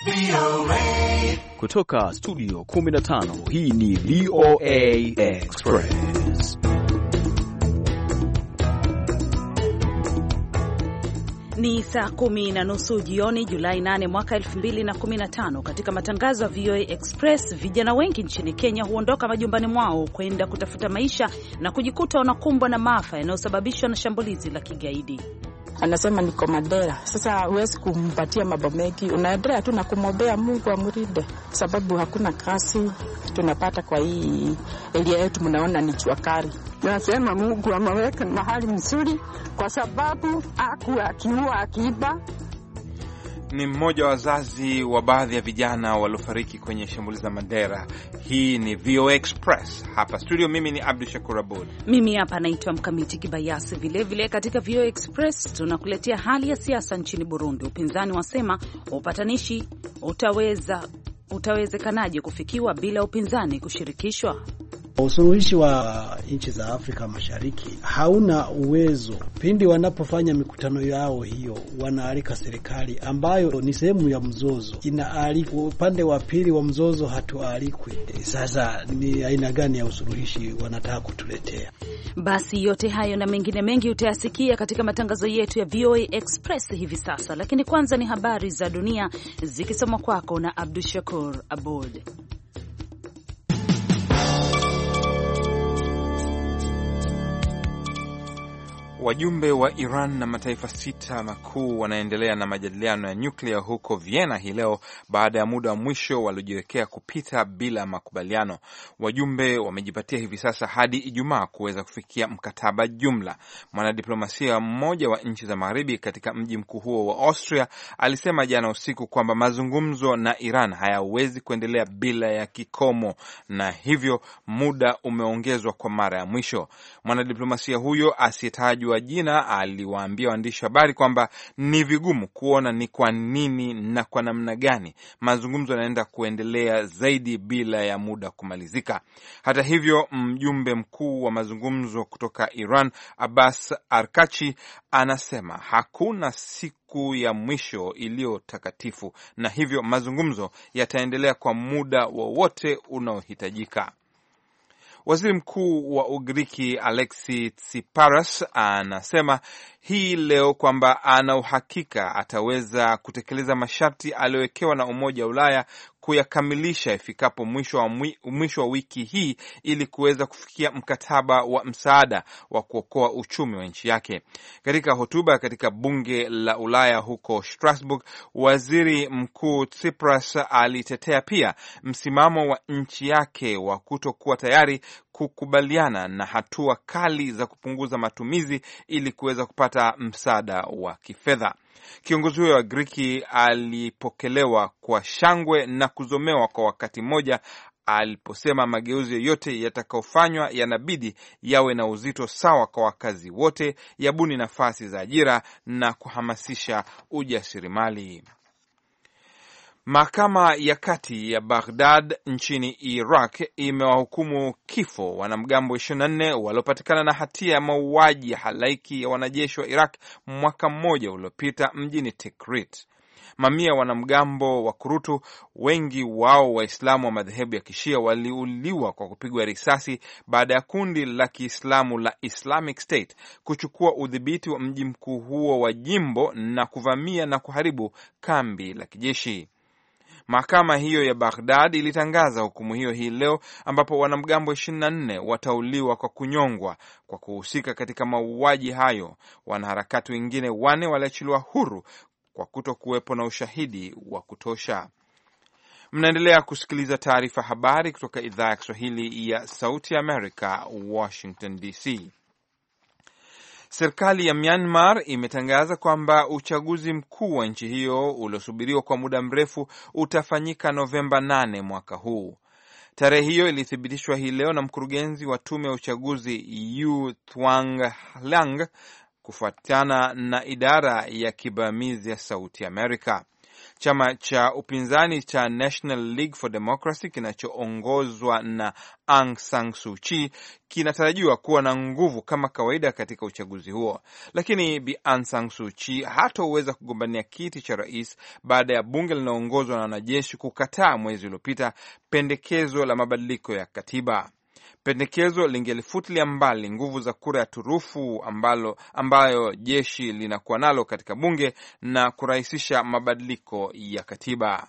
Kutoka studio 15 hii ni VOA Express. Ni saa 10:30 jioni Julai 8 mwaka 2015. Katika matangazo ya VOA Express, vijana wengi nchini Kenya huondoka majumbani mwao kwenda kutafuta maisha na kujikuta wanakumbwa na maafa yanayosababishwa na shambulizi la kigaidi. Anasema niko Mandera. Sasa huwezi kumpatia mambo mengi, unaendelea tu na kumwombea Mungu amurinde, sababu hakuna kazi tunapata kwa hii elia yetu, mnaona ni jua kali. Nasema Mungu ameweka mahali mzuri, kwa sababu akiua akiba. Ni mmoja wa wazazi wa baadhi ya vijana waliofariki kwenye shambulizi la Mandera. Hii ni VOA Express hapa studio. Mimi ni Abdul Shakur Abud. Mimi hapa naitwa Mkamiti Kibayasi. Vile katika VOA Express tunakuletea hali ya siasa nchini Burundi. Upinzani wasema upatanishi utawezekanaje kufikiwa bila upinzani kushirikishwa? Usuluhishi wa nchi za Afrika Mashariki hauna uwezo. Pindi wanapofanya mikutano yao hiyo, wanaalika serikali ambayo ni sehemu ya mzozo, inaalika upande wa pili wa mzozo, hatualikwi. Sasa ni aina gani ya usuluhishi wanataka kutuletea? Basi yote hayo na mengine mengi utayasikia katika matangazo yetu ya VOA Express hivi sasa, lakini kwanza ni habari za dunia zikisomwa kwako na Abdul Shakur Abud. Wajumbe wa Iran na mataifa 6 makuu wanaendelea na majadiliano ya nyuklia huko Vienna hii leo baada ya muda wa mwisho waliojiwekea kupita bila makubaliano. Wajumbe wamejipatia hivi sasa hadi Ijumaa kuweza kufikia mkataba jumla. Mwanadiplomasia mmoja wa nchi za Magharibi katika mji mkuu huo wa Austria alisema jana usiku kwamba mazungumzo na Iran hayawezi kuendelea bila ya kikomo, na hivyo muda umeongezwa kwa mara ya mwisho. Mwanadiplomasia huyo asiyetajwa jina aliwaambia waandishi habari kwamba ni vigumu kuona ni kwa nini na kwa namna gani mazungumzo yanaenda kuendelea zaidi bila ya muda kumalizika. Hata hivyo, mjumbe mkuu wa mazungumzo kutoka Iran, Abbas Arkachi, anasema hakuna siku ya mwisho iliyo takatifu, na hivyo mazungumzo yataendelea kwa muda wowote unaohitajika. Waziri Mkuu wa Ugiriki Alexis Tsipras anasema hii leo kwamba ana uhakika ataweza kutekeleza masharti aliyowekewa na Umoja wa Ulaya kuyakamilisha ifikapo mwisho wa wiki hii ili kuweza kufikia mkataba wa msaada wa kuokoa uchumi wa nchi yake. Katika hotuba katika bunge la Ulaya huko Strasbourg, Waziri Mkuu Tsipras alitetea pia msimamo wa nchi yake wa kutokuwa tayari kukubaliana na hatua kali za kupunguza matumizi ili kuweza kupata msaada wa kifedha. Kiongozi huyo wa Griki alipokelewa kwa shangwe na kuzomewa kwa wakati mmoja aliposema mageuzi yoyote yatakayofanywa yanabidi yawe na uzito sawa kwa wakazi wote, yabuni nafasi za ajira na kuhamasisha ujasiriamali. Mahakama ya kati ya Baghdad nchini Iraq imewahukumu kifo wanamgambo 24 waliopatikana na hatia ya mauaji ya halaiki ya wanajeshi wa Iraq mwaka mmoja uliopita mjini Tikrit. Mamia wanamgambo wa kurutu, wengi wao Waislamu wa madhehebu ya Kishia, waliuliwa kwa kupigwa risasi baada ya kundi la Kiislamu la Islamic State kuchukua udhibiti wa mji mkuu huo wa jimbo na kuvamia na kuharibu kambi la kijeshi. Mahakama hiyo ya Baghdad ilitangaza hukumu hiyo hii leo, ambapo wanamgambo 24 watauliwa kwa kunyongwa kwa kuhusika katika mauaji hayo. Wanaharakati wengine 4 waliachiliwa huru kwa kutokuwepo na ushahidi wa kutosha. Mnaendelea kusikiliza taarifa habari kutoka idhaa ya Kiswahili ya Sauti ya Amerika, Washington DC. Serikali ya Myanmar imetangaza kwamba uchaguzi mkuu wa nchi hiyo uliosubiriwa kwa muda mrefu utafanyika Novemba 8 mwaka huu. Tarehe hiyo ilithibitishwa hii leo na mkurugenzi wa tume ya uchaguzi Yu Thuang Lang kufuatana na idara ya kibamizi ya Sauti Amerika. Chama cha upinzani cha National League for Democracy kinachoongozwa na Aung San Suu Kyi kinatarajiwa kuwa na nguvu kama kawaida katika uchaguzi huo, lakini Bi Aung San Suu Kyi hataweza kugombania kiti cha rais baada ya bunge linaloongozwa na wanajeshi kukataa mwezi uliopita pendekezo la mabadiliko ya katiba. Pendekezo lingelifutilia mbali nguvu za kura ya turufu ambayo jeshi linakuwa nalo katika bunge na kurahisisha mabadiliko ya katiba.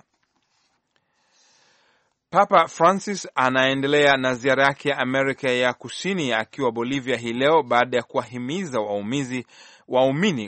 Papa Francis anaendelea na ziara yake ya Amerika ya Kusini akiwa Bolivia hii leo baada ya kuwahimiza waumini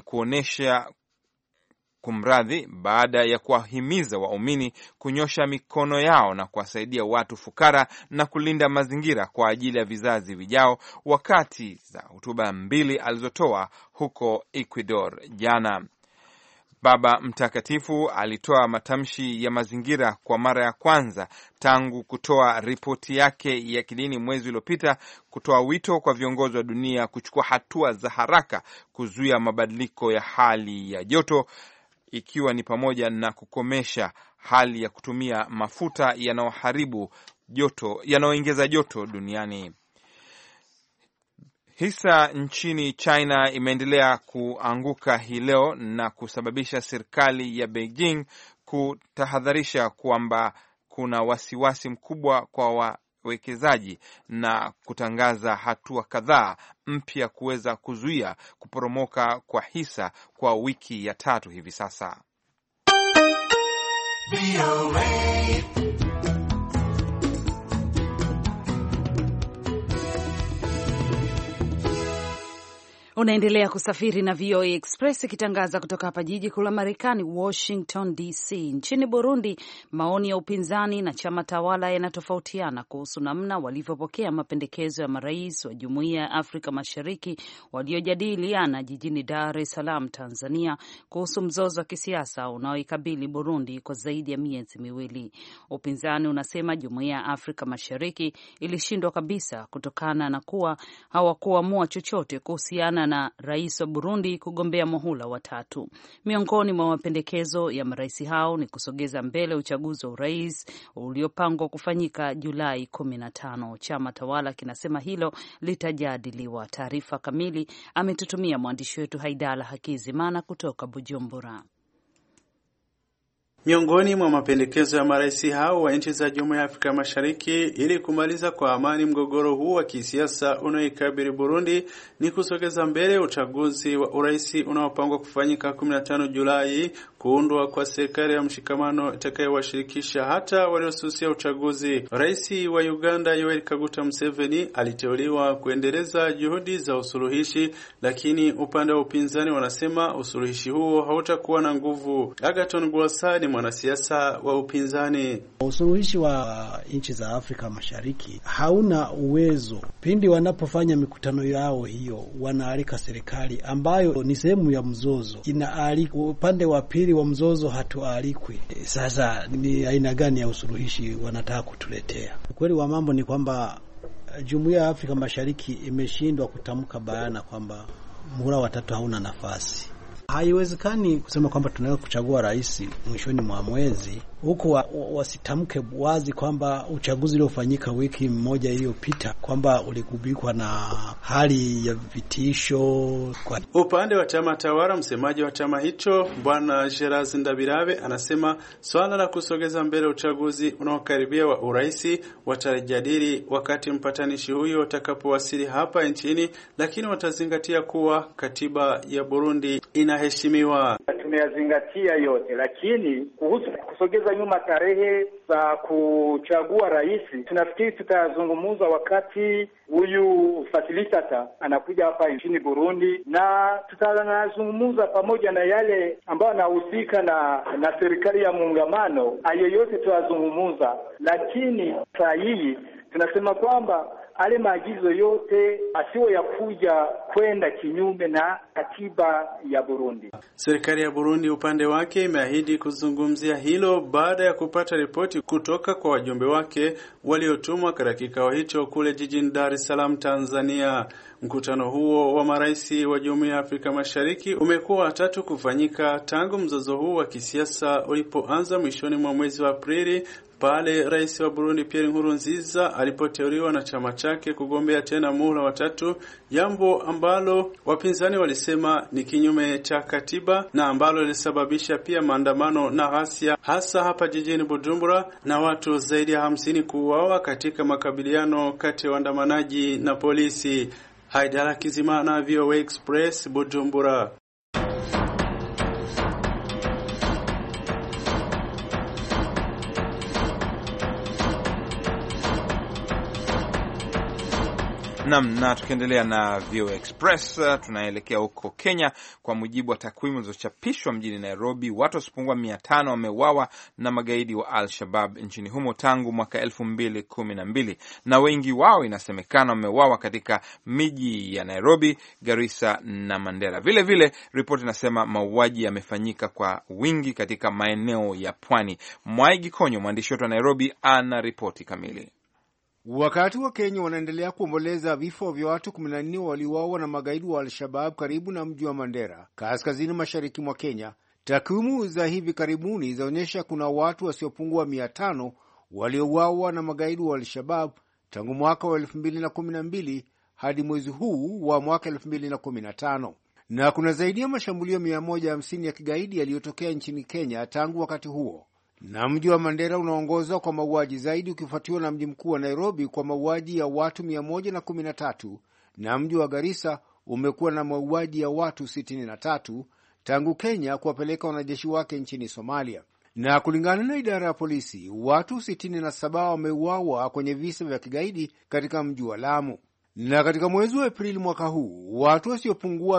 kunyosha mikono yao na kuwasaidia watu fukara na kulinda mazingira kwa ajili ya vizazi vijao, wakati za hotuba mbili alizotoa huko Ecuador jana. Baba Mtakatifu alitoa matamshi ya mazingira kwa mara ya kwanza tangu kutoa ripoti yake ya kidini mwezi uliopita, kutoa wito kwa viongozi wa dunia kuchukua hatua za haraka kuzuia mabadiliko ya hali ya joto, ikiwa ni pamoja na kukomesha hali ya kutumia mafuta yanayoongeza joto duniani. Hisa nchini China imeendelea kuanguka hii leo na kusababisha serikali ya Beijing kutahadharisha kwamba kuna wasiwasi mkubwa kwa wawekezaji na kutangaza hatua kadhaa mpya kuweza kuzuia kuporomoka kwa hisa kwa wiki ya 3 hivi sasa. Unaendelea kusafiri na VOA Express ikitangaza kutoka hapa jiji kuu la Marekani, Washington DC. Nchini Burundi, maoni ya upinzani na chama tawala yanatofautiana kuhusu namna walivyopokea mapendekezo ya marais wa Jumuiya ya Afrika Mashariki waliojadiliana jijini Dar es Salaam, Tanzania, kuhusu mzozo wa kisiasa unaoikabili Burundi kwa zaidi ya miezi miwili. Upinzani unasema Jumuiya ya Afrika Mashariki ilishindwa kabisa kutokana na kuwa hawakuamua chochote kuhusiana na rais wa Burundi kugombea muhula wa 3. Miongoni mwa mapendekezo ya marais hao ni kusogeza mbele uchaguzi wa urais uliopangwa kufanyika Julai 15. Chama tawala kinasema hilo litajadiliwa. Taarifa kamili ametutumia mwandishi wetu Haidala Hakizimana kutoka Bujumbura. Miongoni mwa mapendekezo ya marais hao wa nchi za Jumuiya ya Afrika Mashariki ili kumaliza kwa amani mgogoro huu wa kisiasa unaoikabili Burundi ni kusogeza mbele uchaguzi wa urais unaopangwa kufanyika 15 Julai, kuundwa kwa serikali ya mshikamano itakayowashirikisha hata waliosusia uchaguzi. Rais wa Uganda Yoweri Kaguta Museveni aliteuliwa kuendeleza juhudi za usuluhishi, lakini upande wa upinzani wanasema usuluhishi huo hautakuwa na nguvu. Agaton Gwasani, mwanasiasa wa upinzani: usuluhishi wa nchi za Afrika Mashariki hauna uwezo. Pindi wanapofanya mikutano yao hiyo, wanaalika serikali ambayo ni sehemu ya mzozo, inaalika upande wa pili wa mzozo hatualikwi. Sasa ni aina gani ya usuluhishi wanataka kutuletea? Ukweli wa mambo ni kwamba Jumuiya ya Afrika Mashariki imeshindwa kutamka bayana kwamba muhula wa 3 hauna nafasi. Haiwezekani kusema kwamba tunaweza kuchagua rais mwishoni mwa mwezi huku wasitamke wazi kwamba uchaguzi uliofanyika wiki moja iliyopita kwamba uligubikwa na hali ya vitisho. Upande wa chama tawala, msemaji wa chama hicho Bwana Gerazi Ndabirabe anasema swala la kusogeza mbele uchaguzi unaokaribia wa urais watajadili wakati mpatanishi huyo atakapowasili hapa nchini, lakini watazingatia kuwa katiba ya Burundi inaheshimiwa. Tumeyazingatia yote, lakini kuhusu kusogeza nyuma tarehe za kuchagua rais, tunafikiri tutazungumza wakati huyu facilitator anakuja hapa nchini Burundi, na tutazungumza pamoja na yale ambayo anahusika na serikali ya muungamano. Hayo yote tutazungumza, lakini saa hii tunasema kwamba ale maagizo yote asiwe ya kuja kwenda kinyume na katiba ya Burundi. Serikali ya Burundi upande wake imeahidi kuzungumzia hilo baada ya kupata ripoti kutoka kwa wajumbe wake waliotumwa katika kikao hicho kule jijini Dar es Salaam, Tanzania. Mkutano huo wa marais wa Jumuiya ya Afrika Mashariki umekuwa watatu kufanyika tangu mzozo huu wa kisiasa ulipoanza mwishoni mwa mwezi wa Aprili, pale rais wa Burundi Pierre Nkurunziza alipoteuliwa na chama chake kugombea tena muhula wa tatu, jambo ambalo wapinzani walisema ni kinyume cha katiba na ambalo lilisababisha pia maandamano na ghasia hasa hapa jijini Bujumbura, na watu zaidi ya 50 kuuawa katika makabiliano kati ya waandamanaji na polisi. Haidara Kizimana, VOA Express, Bujumbura. Na tukiendelea na VOA Express, tunaelekea huko Kenya. Kwa mujibu wa takwimu zilizochapishwa mjini Nairobi, watu wasipungua 500 wameuawa na magaidi wa Al-Shabaab nchini humo tangu mwaka 2012, na wengi wao inasemekana wameuawa katika miji ya Nairobi, Garissa na Mandera. Vile vile ripoti inasema mauaji yamefanyika kwa wingi katika maeneo ya pwani. Mwaigi Konyo, mwandishi wetu wa Nairobi, ana ripoti kamili. Wakati wa Kenya wanaendelea kuomboleza vifo vya watu 14 waliouawa na magaidi wa Al-Shabaab karibu na mji wa Mandera, kaskazini mashariki mwa Kenya, takwimu za hivi karibuni zaonyesha kuna watu wasiopungua 500 waliouawa na magaidi wa Al-Shabaab tangu mwaka wa 2012 hadi mwezi huu wa mwaka 2015. Na kuna zaidi ya mashambulio 150 ya kigaidi yaliyotokea nchini Kenya tangu wakati huo. Na mji wa Mandera unaongozwa kwa mauaji zaidi, ukifuatiwa na mji mkuu wa Nairobi kwa mauaji ya watu 113, na mji wa Garissa umekuwa na mauaji ya watu 63 tangu Kenya kuwapeleka wanajeshi wake nchini Somalia. Na kulingana na idara ya polisi, watu 67 wameuawa kwenye visa vya kigaidi katika mji wa Lamu. Na katika mwezi wa Aprili mwaka huu, watu wasiopungua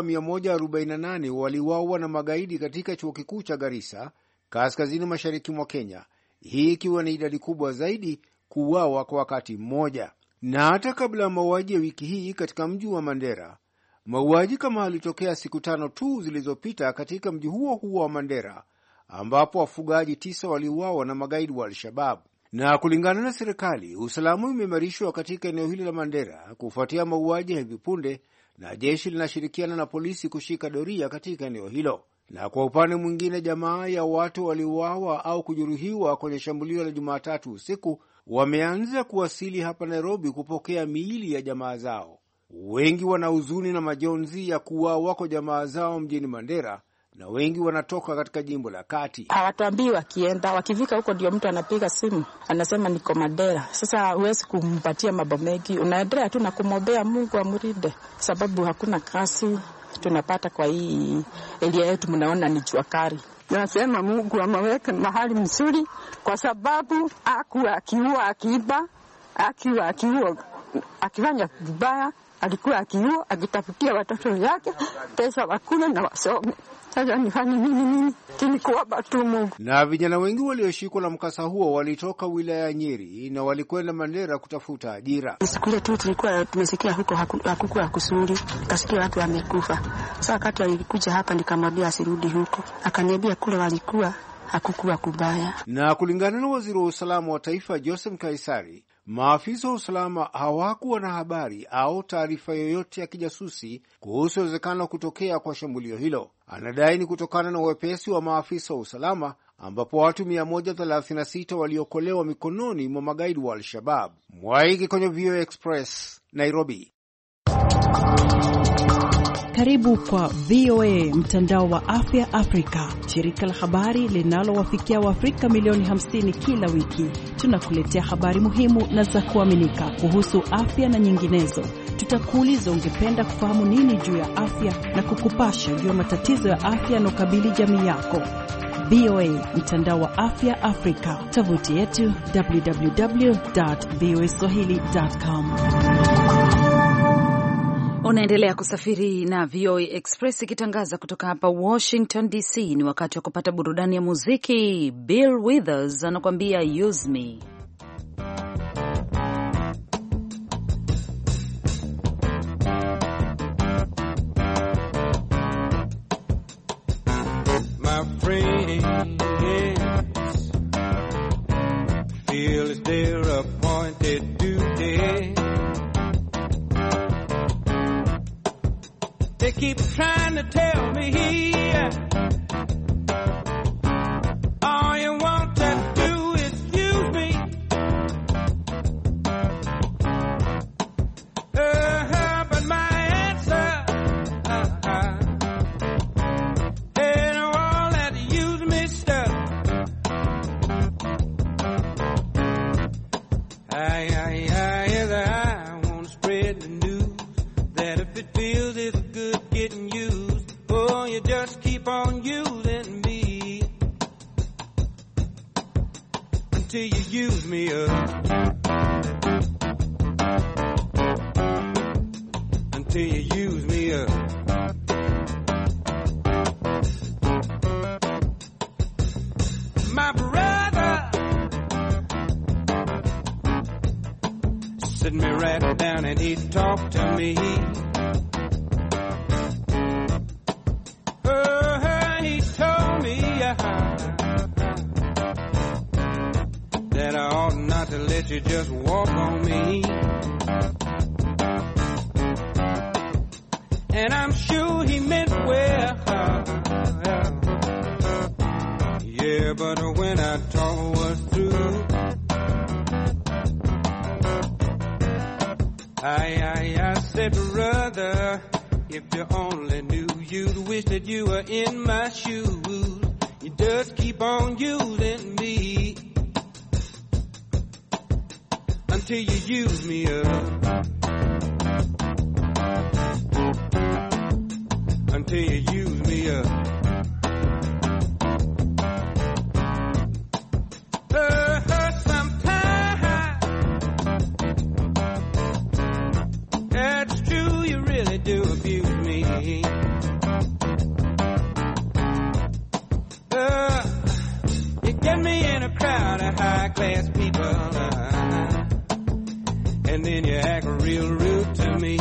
148 waliuawa na magaidi katika chuo kikuu cha Garissa, kaskazini mashariki mwa Kenya, hii ikiwa ni idadi kubwa zaidi kuuawa kwa wakati mmoja. Na hata kabla ya mauaji ya wiki hii katika mji wa Mandera, mauaji kama alitokea siku 5 tu zilizopita katika mji huo huo wa Mandera, ambapo wafugaji 9 waliuawa na magaidi wa Al-Shabaab. Na kulingana na serikali, usalama umeimarishwa katika eneo hili la Mandera kufuatia mauaji ya hivi punde, na jeshi linashirikiana na polisi kushika doria katika eneo hilo. Na kwa upande mwingine, jamaa ya watu waliuawa au kujeruhiwa kwenye shambulio la Jumatatu usiku wameanza kuwasili hapa Nairobi kupokea miili ya jamaa zao. Wengi wana huzuni na majonzi ya kuuawa kwa jamaa zao mjini Mandera, na wengi wanatoka katika jimbo la Kati. Hawatuambii wakienda, wakifika huko ndio mtu anapiga simu anasema niko Mandera. Sasa huwezi kumpatia mambo mengi, unaendelea tu na kumwombea Mungu amuride, sababu hakuna kasi tunapata kwa hii elia yetu, mnaona ni jua kali. Nasema Mungu ameweka mahali mzuri, kwa sababu akiua akiiba, akiua akifanya vibaya, alikuwa akiua akitafutia watoto yake pesa wakule na wasome. Sasa nifanye nini? Tinikuomba tu Mungu. Na vijana wengi walioshikwa na mkasa huo walitoka wilaya ya Nyeri na walikwenda Mandera kutafuta ajira. Sikule tu tulikuwa tumesikia huko hakukuwa kusuri, kasikia watu wamekufa. Sasa wakati alikuja hapa nikamwambia asirudi huko, akaniambia kule walikuwa hakukuwa kubaya. Na kulingana na waziri wa usalama wa taifa Joseph Kaisari, maafisa wa usalama hawakuwa na habari au taarifa yoyote ya kijasusi kuhusu uwezekano wa kutokea kwa shambulio hilo. Anadai ni kutokana na uwepesi wa maafisa wa usalama, ambapo watu 136 waliokolewa mikononi mwa magaidi wa Al-Shabaab. Mwaigi kwenye VOA Express, Nairobi. Karibu kwa VOA, mtandao wa afya Afrika, shirika la habari linalowafikia Waafrika milioni 50 kila wiki. Tunakuletea habari muhimu na za kuaminika kuhusu afya na nyinginezo. Tutakuuliza ungependa kufahamu nini juu ya afya na kukupasha juu ya matatizo ya afya yanayokabili jamii yako. VOA, mtandao wa afya Afrika. Tovuti yetu www.voaswahili.com. Unaendelea kusafiri na VOA Express ikitangaza kutoka hapa Washington DC. Ni wakati wa kupata burudani ya muziki. Bill Withers anakuambia Use Me. Feel it's their appointed duty. They keep trying to tell me all you want to do is use me. But my answer ain't all that use me stuff. I want to spread the news that if it feels it's good getting used, oh, you just keep on using me until you use me up. Until you use me up. My brother sit me right down and he talked to me. He told me that I ought not to let you just walk on me. And I'm sure he meant well. Yeah, but when I talk was through, I said, brother, if you only knew, you'd wish that you were in my shoes. You just keep on using me until you use me up. Until you use me up. Sometimes that's true, you really do abuse me. You get me in a crowd of high-class people, and then you act real rude to me.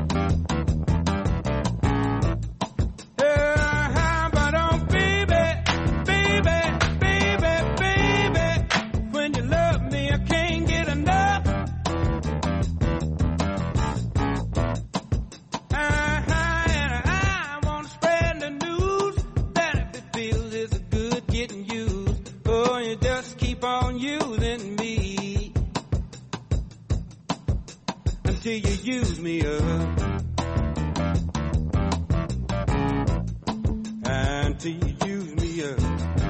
Until you use me up. Until you use me up.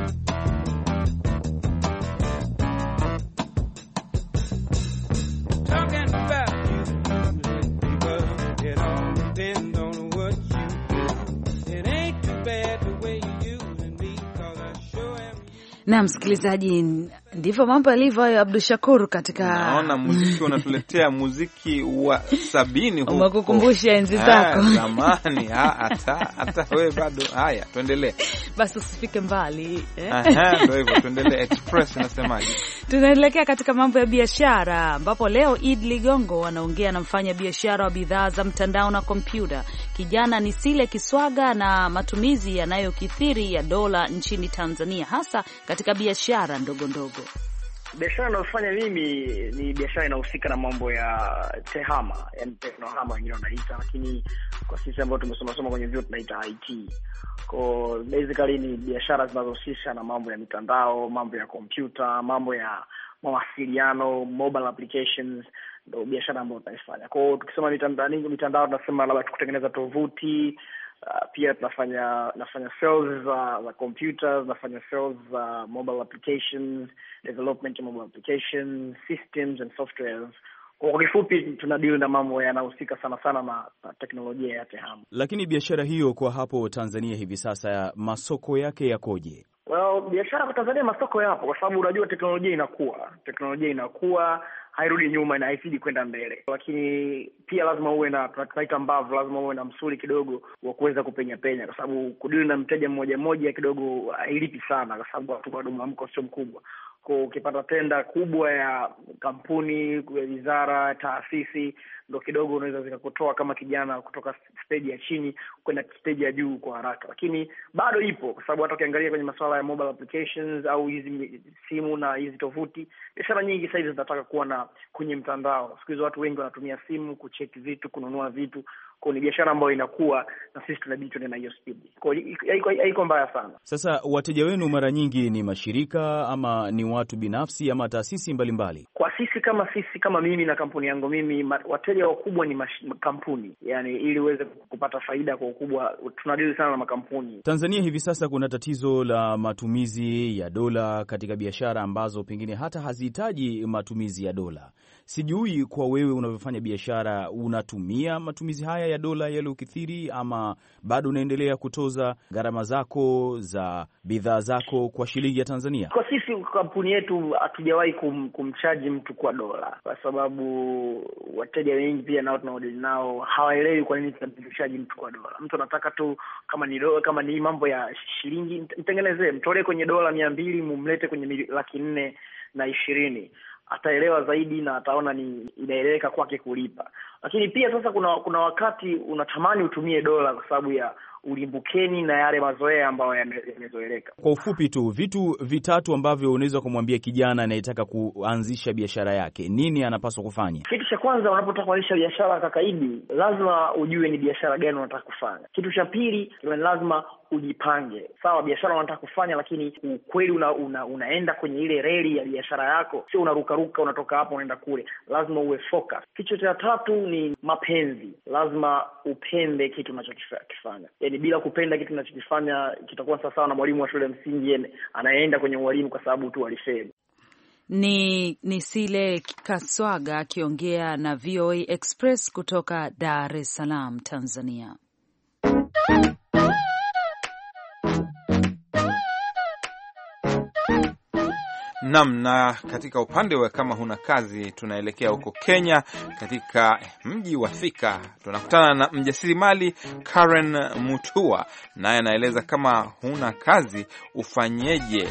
Talking about you, people, it all depends on what you do. It ain't too bad the way you using me, 'cause I sure am. Na msikilizaji, ndivyo mambo yalivyo hayo, Abdul Shakur. Katika naona muziki unatuletea muziki wa 70 huko. Umekukumbusha enzi zako zamani. Hata wewe bado. Haya, tuendelee. Basi usifike mbali. Ndio hivyo, tuendelee. Express nasemaje? Tunaelekea katika mambo ya biashara, ambapo leo Id Ligongo anaongea na mfanya biashara wa bidhaa za mtandao na kompyuta kijana Nisile Kiswaga na matumizi yanayokithiri ya dola nchini Tanzania, hasa katika biashara ndogo ndogo. Biashara ninayofanya mimi ni biashara inahusika na mambo ya tehama, yani teknohama wengine wanaita, lakini kwa sisi ambao tumesoma kwenye vyuo tunaita IT. Kwa basically ni biashara zinazohusisha na mambo ya mitandao, mambo ya kompyuta, mambo ya mawasiliano, mobile applications, ndio biashara ambayo tunaifanya. Kwa tukisema mitandao tunasema labda kutengeneza tovuti, pia nafanya sales za computers, nafanya sales za mobile applications, development of mobile applications, systems and softwares. Kwa kifupi tunadeal na mambo yanahusika sana na teknolojia ya tehama. Lakini biashara hiyo kwa hapo Tanzania hivi sasa masoko yake yakoje? Well, biashara kwa Tanzania masoko yapo kwa sababu unajua teknolojia inakuwa hairudi nyuma na haizidi kwenda mbele. Lakini pia lazima uwe na tunaita mbavu, lazima uwe na msuli kidogo wa kuweza kupenya kwa sababu kudili na mteja mmoja kidogo hailipi sana kwa sababu watu bado mwamko sio mkubwa. Kwa ukipata tenda kubwa ya kampuni, ya wizara, taasisi, ndo kidogo unaweza zikakutoa kama kijana kutoka stage ya chini kwenda stage ya juu kwa haraka. Lakini bado ipo, kwa sababu hata ukiangalia kwenye masuala ya mobile applications au hizi simu na hizi tovuti, biashara nyingi sasa hivi zinataka kuwa na kwenye mtandao. Siku hizo watu wengi wanatumia simu kucheck vitu, kununua vitu. Kwa ni biashara ambayo inakuwa, na sisi tunabidi tuende na hiyo speed. Kwa haiko mbaya sana. Sasa wateja wenu mara nyingi ni mashirika ama ni watu binafsi ama taasisi mbalimbali? Kwa sisi kama mimi na kampuni yangu mimi, wateja wakubwa ni kampuni. Yani ili uweze kupata faida kwa ukubwa tunadili sana na makampuni. Tanzania hivi sasa kuna tatizo la matumizi ya dola katika biashara ambazo pengine hata hazihitaji matumizi ya dola. Sijui kwa wewe unavyofanya biashara, unatumia matumizi haya ya dola yaliyokithiri ama bado unaendelea kutoza gharama zako za bidhaa zako kwa shilingi ya Tanzania? Kwa sisi kampuni yetu hatujawahi kumchaji mtu kwa dola, kwa sababu wateja wengi pia nao tunaodili nao hawaelewi kwa nini tunamchaji mtu kwa dola. Mtu anataka tu kama ni dola, kama ni mambo ya shilingi, mtengenezee, mtolee kwenye dola 200 mumlete kwenye 420,000. Ataelewa zaidi na ataona ni inaeleweka kwake kulipa. Lakini pia sasa kuna wakati unatamani utumie dola kwa sababu ya ulimbukeni na yale mazoea ambayo yamezoeleka. Kwa ufupi tu, vitu vitatu ambavyo unaweza kumwambia kijana anayetaka kuanzisha biashara yake, nini anapaswa kufanya? Kitu cha kwanza, unapotaka kuanzisha biashara kakaidi, lazima ujue ni biashara gani unataka kufanya. Kitu cha pili, lazima ujipange. Sawa, biashara unataka kufanya, lakini ukweli unaenda kwenye ile reli ya biashara yako, sio unarukaruka unatoka hapo unaenda kule. Lazima uwe focus. Kitu cha tatu ni mapenzi. Lazima upende kitu unachokifanya. Yaani bila kupenda kitu unachokifanya kitakuwa sawa na mwalimu wa shule ya msingi anaenda kwenye ualimu kwa sababu tu alifeli. Ni Sile Kaswaga akiongea na VOA Express kutoka Dar es Salaam, Tanzania. Na katika upande wa kama huna kazi, tunaelekea huko Kenya, katika mji wa Thika. Tunakutana na mjasiriamali Karen Mutua, naye anaeleza kama huna kazi ufanyeje.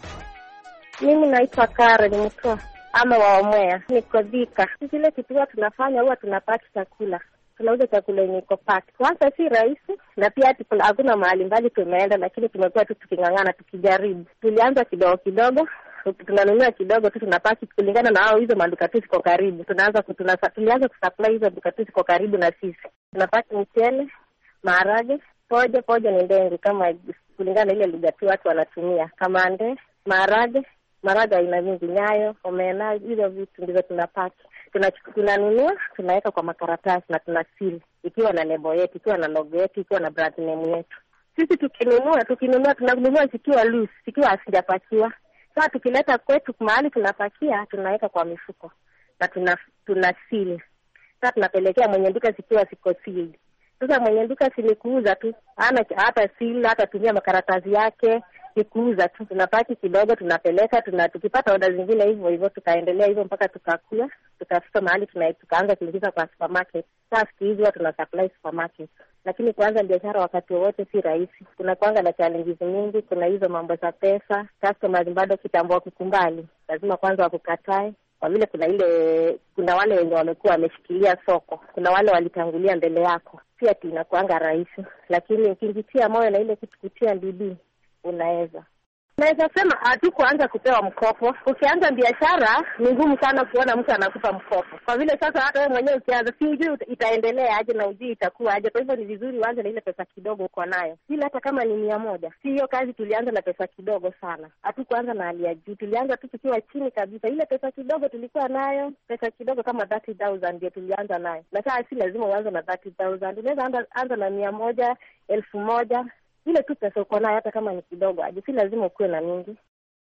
Mimi naitwa Karen Mutua ama Waomwea, niko Thika. Zile kitu huwa tunafanya, huwa tunapaki chakula, tunauza chakula yenye iko pack. Kwanza si rahisi, na pia hakuna mahali mbali tumeenda, lakini tumekuwa tu tukingangana tukijaribu. Tulianza kidogo kidogo, tunanunua kidogo tu, tunapaki kulingana na hao hizo maduka tu ziko karibu. Tulianza kusupply hizo maduka tu ziko karibu na sisi. Tunapaki mchele, maharage, pojo ni ndengu kama kulingana ile lugha tu watu wanatumia. Kamande, maharage aina nyingi, nyayo, omena, hizo vitu ndizo tunapaki. Tunanunua, tunaweka kwa makaratasi na tunasili ikiwa na lebo yetu, ikiwa na logo yetu, ikiwa na brand name yetu. Sisi tukinunua tunanunua zikiwa loose, zikiwa hazijapakiwa. Sasa tukileta kwetu mahali tunapakia, tunaweka kwa mifuko na tunasili. Sasa tunapelekea mwenye duka zikiwa ziko sealed. Sasa mwenye duka si kuuza tu, hata seal, hata tumia makaratasi yake, ni kuuza tu. Tunapaki kidogo, tunapeleka, tukipata oda zingine hivyo tukaendelea hivyo mpaka tukakua, tukafika mahali tukaanza kuingiza kwa supermarket. Sasa hizi watu tuna supply supermarket. Lakini kuanza biashara wakati wote si rahisi. Kuna kuanga na challenges nyingi, kuna hizo mambo za pesa, customers bado kitambo kukumbali. Lazima kwanza wakukatae. Kwa vile kuna wale wenye wamekuwa wameshikilia soko. Kuna wale walitangulia mbele yako. Pia inakuanga rahisi, lakini ukijitia moyo na ile kitu kutia bidii, unaweza. Naweza sema hatukuanza kupewa mkopo. Ukianza biashara ni ngumu sana kuona mtu anakupa mkopo. Kwa vile sasa hata wewe mwenyewe ukianza si ujui itaendelea aje na ujui itakuwa aje. Kwa hivyo ni vizuri uanze na ile pesa kidogo uko nayo. Bila hata kama ni 100. Si hiyo kazi tulianza na pesa kidogo sana. Hatukuanza na hali ya juu. Tulianza tu tukiwa chini kabisa. Ile pesa kidogo tulikuwa nayo, pesa kidogo kama 30,000 ndio tulianza nayo. Na sasa si lazima uanze na 30,000. Unaweza anza na 100, 1,000. Ile tu pesa uko nayo hata kama ni kidogo aje, si lazima ukuwe na mingi.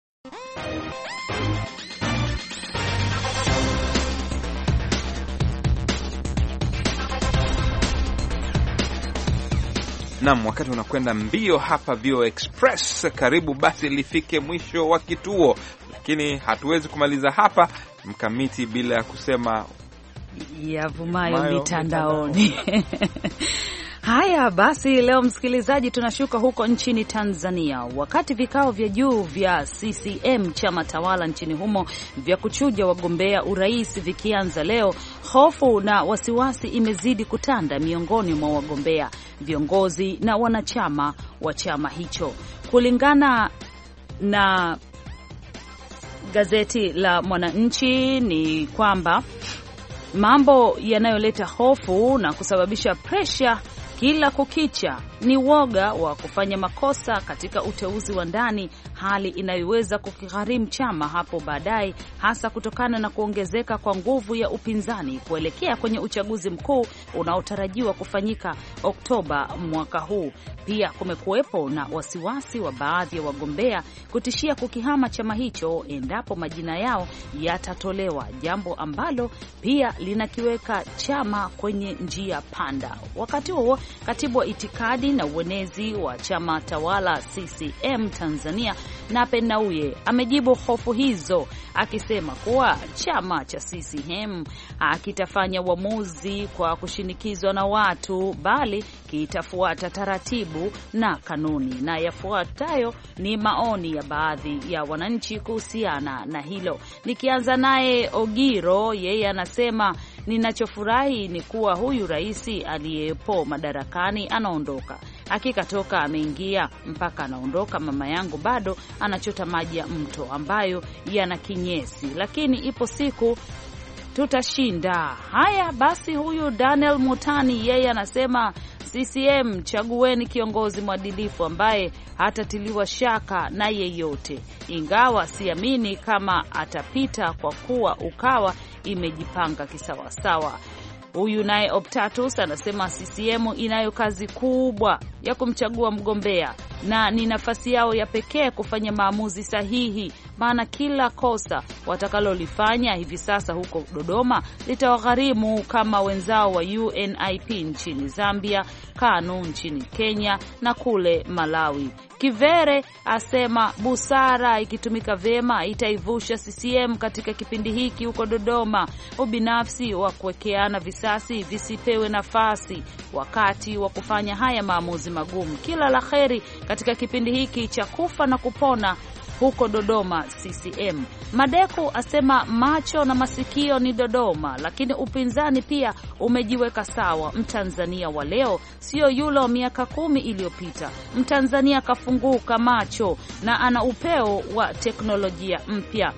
Wakati unakwenda mbio hapa VOA Express, karibu basi lifike mwisho wa kituo, lakini hatuwezi kumaliza hapa Mkamiti bila ya kusema yavumayo mitandaoni. Haya basi, leo msikilizaji, tunashuka huko nchini Tanzania. Wakati vikao vya juu vya CCM, chama tawala nchini humo, vya kuchuja wagombea urais vikianza leo, hofu na wasiwasi imezidi kutanda miongoni mwa wagombea, viongozi na wanachama wa chama hicho. Kulingana na gazeti la Mwananchi ni kwamba mambo yanayoleta hofu na kusababisha presha kila kukicha ni woga wa kufanya makosa katika uteuzi wa ndani, hali inayoweza kukigharimu chama hapo baadaye, hasa kutokana na kuongezeka kwa nguvu ya upinzani kuelekea kwenye uchaguzi mkuu unaotarajiwa kufanyika Oktoba mwaka huu. Pia kumekuwepo na wasiwasi wa baadhi ya wagombea kutishia kukihama chama hicho endapo majina yao yatatolewa, jambo ambalo pia linakiweka chama kwenye njia panda. Wakati huo, katibu wa itikadi na uenezi wa chama tawala CCM Tanzania, Nape Nnauye, amejibu hofu hizo akisema kuwa chama cha CCM kitafanya uamuzi kwa kushinikizwa na watu, bali kitafuata taratibu na kanuni, na yafuatayo ni maoni ya baadhi ya wananchi kuhusiana na hilo. Nikianza naye Ogiro, yeye anasema, ninachofurahi ni kuwa huyu rais aliyepo madarakani anaondoka. Hakika toka ameingia mpaka anaondoka, mama yangu bado anachota maji ya mto ambayo yana kinyesi, lakini ipo siku tutashinda. Haya basi, huyu Daniel Mutani yeye anasema, CCM chagueni kiongozi mwadilifu ambaye hatatiliwa shaka na yeyote, ingawa siamini kama atapita kwa kuwa Ukawa imejipanga kisawasawa. Huyu naye Optatus anasema CCM inayo kazi kubwa ya kumchagua mgombea na ni nafasi yao ya pekee kufanya maamuzi sahihi, maana kila kosa watakalolifanya hivi sasa huko Dodoma litawagharimu kama wenzao wa UNIP nchini Zambia, KANU nchini Kenya na kule Malawi. Kivere asema busara ikitumika vyema itaivusha CCM katika kipindi hiki huko Dodoma. Ubinafsi wa kuwekeana visasi visipewe nafasi wakati wa kufanya haya maamuzi magumu. Kila la kheri katika kipindi hiki cha kufa na kupona huko Dodoma CCM. Madeku asema macho na masikio ni Dodoma, lakini upinzani pia umejiweka sawa. Mtanzania wa leo sio yule wa miaka 10 iliyopita. Mtanzania kafunguka macho na ana upeo wa teknolojia mpya.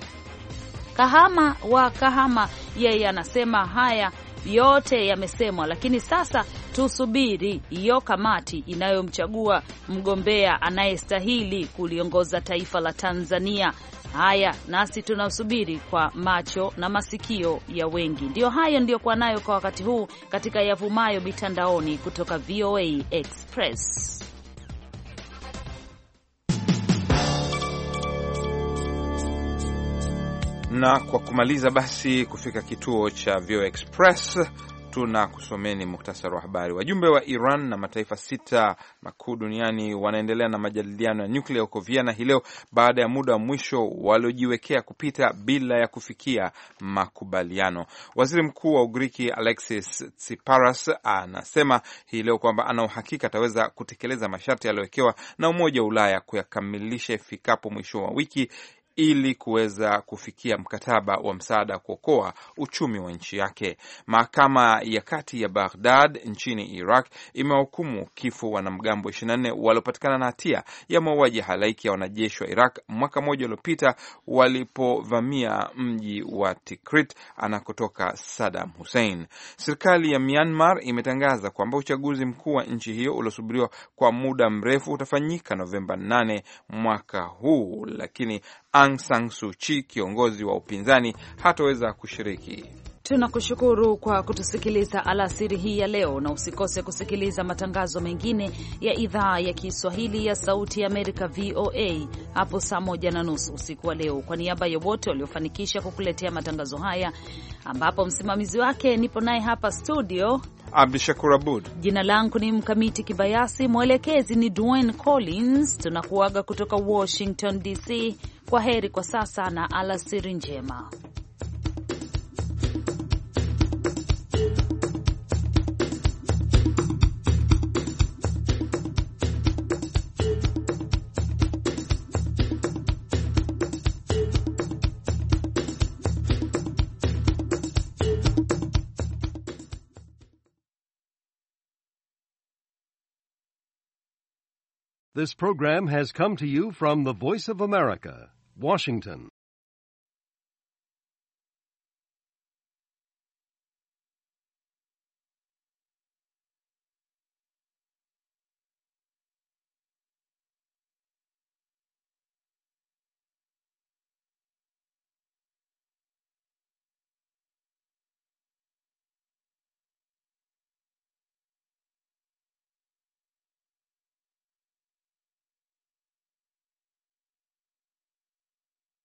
Kahama wa Kahama yeye anasema haya yote yamesemwa, lakini sasa tusubiri hiyo kamati inayomchagua mgombea anayestahili kuliongoza taifa la Tanzania. Haya nasi tunasubiri kwa macho na masikio ya wengi. Ndio hayo ndio kwa nayo kwa wakati huu katika yavumayo mitandaoni kutoka VOA Express. Na kwa kumaliza basi kufika kituo cha VOA Express, tuna kusomeni muhtasari wa habari. Wajumbe wa Iran na mataifa 6 makuu duniani wanaendelea na majadiliano ya nyuklia huko Vienna hii leo baada ya muda wa mwisho waliojiwekea kupita bila ya kufikia makubaliano. Waziri Mkuu wa Ugiriki Alexis Tsipras anasema hii leo kwamba ana uhakika ataweza kutekeleza masharti yaliyowekewa na Umoja wa Ulaya kuyakamilisha ifikapo mwisho wa wiki ili kuweza kufikia mkataba wa msaada kuokoa uchumi wa nchi yake. Mahakama ya kati ya Baghdad nchini Iraq imehukumu kifo wanamgambo 24 waliopatikana na hatia ya mauaji halaiki ya wanajeshi wa Iraq mwaka mmoja uliopita walipovamia mji wa Tikrit anakotoka Saddam Hussein. Serikali ya Myanmar imetangaza kwamba uchaguzi mkuu wa nchi hiyo uliosubiriwa kwa muda mrefu utafanyika Novemba 8 mwaka huu, lakini Aung San Suu Kyi, kiongozi wa upinzani, hataweza kushiriki. Tunakushukuru kwa kutusikiliza alasiri hii ya leo, na usikose kusikiliza matangazo mengine ya idhaa ya Kiswahili ya Sauti ya Amerika VOA hapo saa 1:30 usiku wa leo. Kwa niaba ya wote waliofanikisha kukuletea matangazo haya, ambapo msimamizi wake nipo naye hapa studio Abdishakur Abud, jina langu ni Mkamiti Kibayasi, mwelekezi ni Dwayne Collins. Tunakuaga kutoka Washington DC. Kwa heri kwa sasa na alasiri njema. This program has come to you from the Voice of America, Washington.